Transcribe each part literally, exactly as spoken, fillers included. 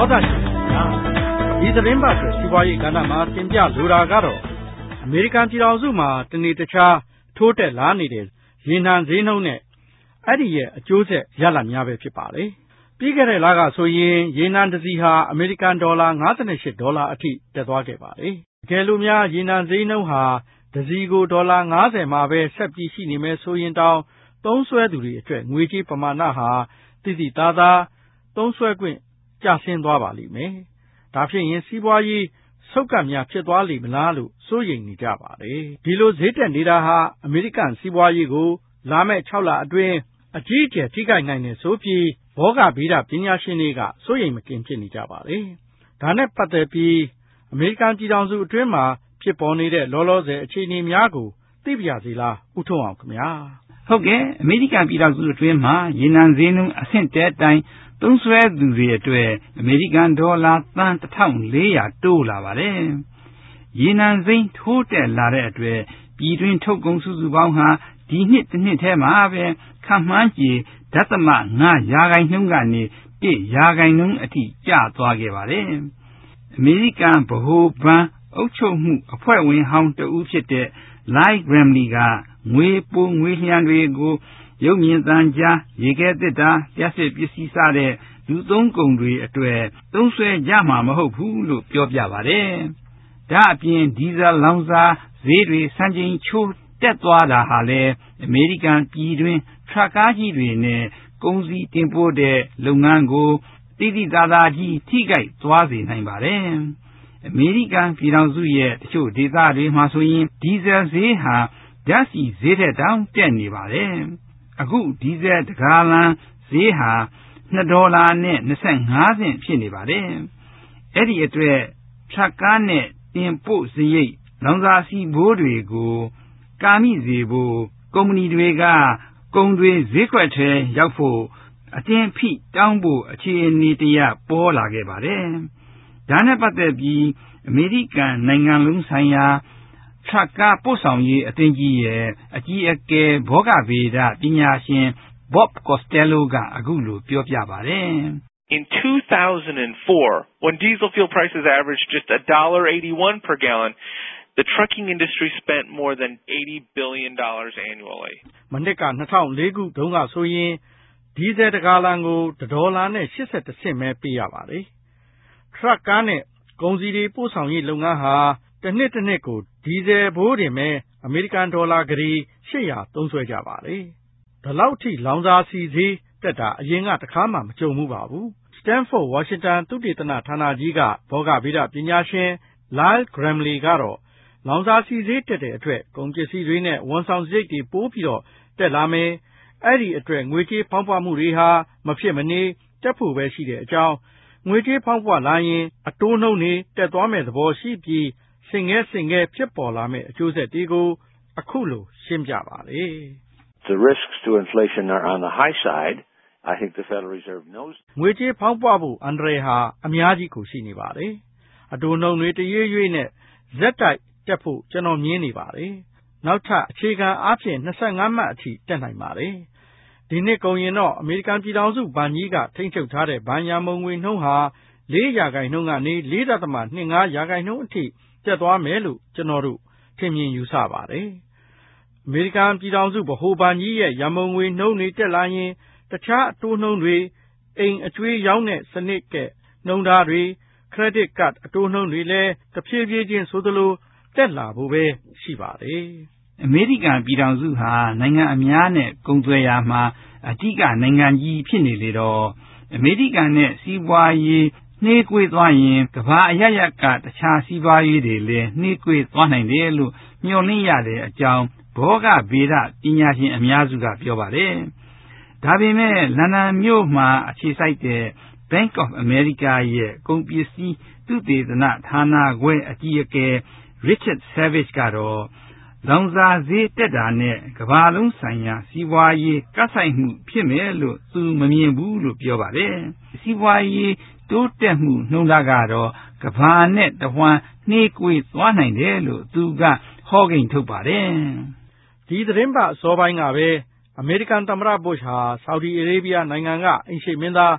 သောတာရှင်များဒီသတင်းပတ်အတွက်စီးပွားရေးကဏ္ဍမှာတင်ပြလိုတာကတော့အမေရိကန်ပြည်ထောင်စုမှာတနေ့တခြားထိုးတက်လာနေတဲ့ရေနံဈေးနှုန်းနဲ့အဲ့ဒီရဲ့အကျိုးဆက်ရလဒ်များပဲဖြစ်ပါလေပြီးခဲ့တဲ့လကဆိုရင်ရေနံတစ်စီးဟာအမေရိကန်ဒေါ်လာ၅၈ဒေါ်လာအထိတက်သွားခဲ့ပါလေတကယ်လို့များရေနံဈေးနှုန်းဟာတစ်စီးကိုဒေါ်လာ၅၀မှာပဲဆက်ပြီးရှိနေမယ်ဆိုရင်တောင်သုံးစွဲသူတွေအတွက်ငွေကြေးပမာဏဟာတိတိသားသားသုံးစွဲခွင့်ကျဆင်းသွားပါလိမ့်မယ်ဒါဖြစ်ရင်စီးပွားရေးဆုတ်ကပ်များဖြစ်သွားလိမ့်မလားလို့စိုးရိမ်နေကြပါတယ်ဒီလိုဈေးတက်နေတာဟာအမေရိကန်စီးပွားရေးကိုလာမယ့်၆လအတွင်းအကြီးအကျယ်ထိခိုက်နိုင်တယ်ဆိုပြီးဘောဂဗေဒပညာရှင်တွေကစိုးရိမ်မကင်းဖြစ်နေကြပါတယ်ဒါနဲ့ပတ်သက်ပြီးအမေရိကန်ပြည်ထောင်စုအတွင်းမှာဖြစ်ပေါ်နေတဲ့လောလောဆယ်အခြေအနေများကိုသိပြရစီလားဦးထွန်းအောင်ခင်ဗျာဟုတ်ကဲ့အမေရိကန်ပြည်ထောင်စုအတွင်းမှာရေနံဈေးနှုန်းအဆင့်တဲတိုင်းသုံးစွဲသူတွေအတွက်အမေရိကန်ဒေါ်လာသန်းတစ်ထောင်လေးရာတိုးလာပါတယ်ရေနံစိမ်းထိုးတက်လာတဲ့အတွက်ပြည်တွင်းထုတ်ကုန်စုစုပေါင်းဟာဒီနှစ်တစ်နှစ်ထဲမှာပဲခန့်မှန်းခြေဒသမငါးရာခိုင်နှုန်းကနေတစ်ရာခိုင်နှုန်းအထိကျသွားခဲ့ပါတယ်အမေရိကန်ဗဟိုဘဏ်အုပ်ချုပ်မှုအဖွဲ့ဝင်ဟောင်းတဦးဖြစ်တဲ့ Ly Gramley ကငွေပိုငွေလျှံတွေကိုရုပ်မြင်သံကြားရေခဲသစ်တာလျှပ်စစ်ပစ္စည်းစတဲ့လူသုံးကုန်တွေအတွက်သုံးစွဲကြမှာမဟုတ်ဘူးလို့ပြောပြပါတယ်ဒါအပြင်ဒီဇယ်လောင်စာဈေးတွေစံချိန်ချိုးတက်သွားတာဟာလည်းအမေရိကန်ပြည်တွင်းထရပ်ကားကြီးတွေနဲ့ကုန်စည်တင်ပို့တဲ့လုပ်ငန်းကိုတိတိကျကျကြီးထိခိုက်သွားစေနိုင်ပါတယ်အမေရိကန်ပြည်ထောင်စုရဲ့တချို့ဒေသတွေမှာဆိုရင်ဒီဇယ်ဈေးဟာဓာတ်ဆီဈေးထက်တောင်တက်နေပါတယ်အခုဒီဇယ်တစ်ဂါလံဈေးဟာနှစ်ဒေါ်လာနဲ့၂၅စင်ဖြစ်နေပါတယ်အဲ့ဒီအတွက်ထရပ်ကားနဲ့တင်ပို့စရိတ်လောင်စာဆီဘိုးတွေကိုကာမိစေဖို့ကုမ္ပဏီတွေကကုန်တွေဈေးကွက်ထဲရောက်ဖို့အတင်းဖိတောင်းဖို့အခြေအနေတရပေါ်လာခဲ့ပါတယ်ဒါနဲ့ပတ်သက်ပြီးအမေရိကန်နိုင်ငံလုံးဆိုင်ရာထရပ်ကားပို့ဆောင်ရေးအသင်းကြီးရဲ့အကြီးအကဲဘောဂဗေဒပညာရှင် Bob Costello ကအခုလိုပြောပြပါတယ် In two thousand four, when diesel fuel prices averaged just one dollar eighty-one per gallon, the trucking industry spent more than eighty billion dollars annually. မနှစ်က၂၀၀၄ခုတုန်းကဆိုရင်ဒီဇယ်တစ်ဂါလံကိုတစ်ဒေါ်လာနဲ့၈၁စင့်ပဲပေးရပါတယ်ထရပ်ကားနဲ့ကုန်စည်တွေပို့ဆောင်ရေးလုပ်ငန်းဟာတစ်နှစ်တစ်နှစ်ကိုဒီဇယ်ဘိုးတင်မဲ့အမေရိကန်ဒေါ်လာဂရီ၈ရာသုံးစွဲကြပါတယ်ဒီလောက်ထိလောင်စာဆီဈေးတက်တာအရင်ကတခါမှမကြုံဘူးပါဘူး Stanford Washington သုတေသနဌာနကြီးကဘောဂဗေဒပညာရှင် Ly Gramley ကတော့လောင်စာဆီဈေးတက်တဲ့အတွက်ကုန်ပစ္စည်းတွေနဲ့ဝန်ဆောင်စရိတ်တွေပိုးပြီးတော့တက်လာမယ်အဲ့ဒီအတွက်ငွေကြေးဖောင်းပွမှုတွေဟာမဖြစ်မနေတက်ဖို့ပဲရှိတဲ့အကြောင်းငွေကြေးဖောင်းပွလာရင်အတိုးနှုန်းတွေတက်သွားမဲ့သဘောရှိပြီးစင်ငဲစင်ငဲဖြစ်ပေါ်လာမဲ့အကျိုးဆက်တွေကိုအခုလိုရှင်းပြပါလေ The risks to inflation are on the high side. I think the Federal Reserve knows. ငွေကြေးဖောင်းပွဖို့အန္တရာယ်ဟာအများကြီးကိုရှိနေပါတယ်အတိုးနှုန်းတွေတရွေ့ရွေ့နဲ့ဇက်တိုက်တက်ဖို့ကျွန်တော်မြင်နေပါတယ်နောက်ထပ်အခြေခံအားဖြင့်၂၅မှတ်အထိတက်နိုင်ပါတယ်ဒီနှစ်ကုန်ရင်တော့အမေရိကန်ပြည်ထောင်စုဘဏ်ကြီးကထိန်းချုပ်ထားတဲ့ဘဏ်ရန်ပုံငွေနှုန်းဟာ၄ရာခိုင်နှုန်းကနေ၄ဒသမ၂၅ရာခိုင်နှုန်းအထိတက်သွားမယ်လို့ကျွန်တော်တို့ထင်မြင်ယူဆပါတယ်အမေရိကန်ပြည်ထောင်စုဗဟိုဘဏ်ကြီးရဲ့ရန်ပုံငွေနှုန်းတွေတက်လာရင်တခြားအတိုးနှုန်းတွေအိမ်အကျွေးရောင်းတဲ့စနစ်ကနှုန်းထားတွေ credit card အတိုးနှုန်းတွေလည်းတဖြည်းဖြည်းချင်းဆိုသလိုတက်လာဖို့ပဲရှိပါတယ်အမေရိကန်ပြည်ထောင်စုဟာနိုင်ငံအများနဲ့ကုန်သွယ်ရာမှာအဓိကနိုင်ငံကြီးဖြစ်နေလေတော့အမေရိကန်နဲ့စီးပွားရေးနှေးကွေးသွားရင်ကမ္ဘာအရပ်ရပ်ကတခြားစီးပွားရေးတွေလည်းနှေးကွေးသွားနိုင်တယ်လို့မျှော်လင့်ရတဲ့အကြောင်းဘောဂဗေဒပညာရှင်အများစုကပြောပါတယ်ဒါပေမဲ့လန်ဒန်မြို့မှာအခြေစိုက်တဲ့ Bank of America ရဲ့ကုန်ပစ္စည်းသုတေသနဌာနခွဲအကြီးအကဲ Richard Savage ကတော့လောင်စာဈေးတက်တာနဲ့ကမ္ဘာလုံးဆိုင်ရာစီးပွားရေးကပ်ဆိုင်မှုဖြစ်မယ်လို့သူမမြင်ဘူးလို့ပြောပါတယ်စီးပွားရေးတိုးတက်မှုနှုန်းထားကတော့ကမ္ဘာနဲ့တဝမ်းနှေးကွေးသွားနိုင်တယ်လို့သူကဟောကိန်းထုတ်ပါတယ်ဒီသတင်းပတ်အစောပိုင်းကပဲအမေရိကန်သမ္မတဘုရှ်ဟာဆော်ဒီအာရေဗျနိုင်ငံကအိမ်ရှိမင်းသား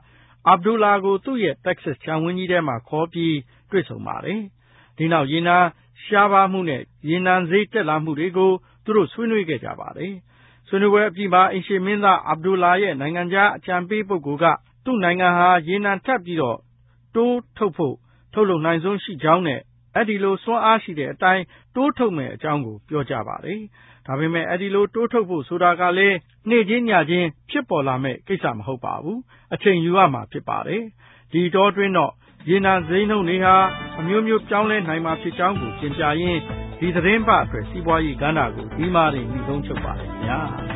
အာဘဒူလာကိုသူ့ရဲ့ Texas ခြံဝန်းကြီးထဲမှာခေါ်ပြီးတွေ့ဆုံပါတယ်။ဒီနောက်ရေနံရှားပါးမှုနဲ့ရေနံဈေးတက်လာမှုတွေကိုသူတို့ဆွေးနွေးခဲ့ကြပါတယ်။ဆွေးနွေးပွဲအပြီးမှာအိမ်ရှေ့မင်းသားအာဘဒူလာရဲ့နိုင်ငံခြားအကြံပေးပုဂ္ဂိုလ်ကသူ့နိုင်ငံဟာရေနံထပ်ပြီးတော့တိုးထုတ်ဖို့ထုတ်လုပ်နိုင်ဆုံးရှိကြောင်းနဲ့အဲ့ဒီလိုစွမ်းအားရှိတဲ့အတိုင်းတိုးထုတ်မယ်အကြောင်းကိုပြောကြပါတယ်။ဒါပေမဲ့အဲ့ဒီလိုတိုးထုတ်ဖို့ဆိုတာကလည်းနေ့ချင်းညချင်းဖြစ်ပေါ်လာမဲ့ကိစ္စမဟုတ်ပါဘူး။အချိန်ယူရမှာဖြစ်ပါတယ်။ဒီတော့တွင်တော့ရေနံဈေးနှုန်းတွေဟာအမျိုးမျိုးပြောင်းလဲနိုင်မှာဖြစ်ကြောင်းကိုသင်ပြရင်းဒီသတင်းပတ်အတွက်စီးပွားရေးကဏ္ဍကိုဒီမှာနေပြီးဆုံးချုပ်ပါတယ်ခင်ဗျာ။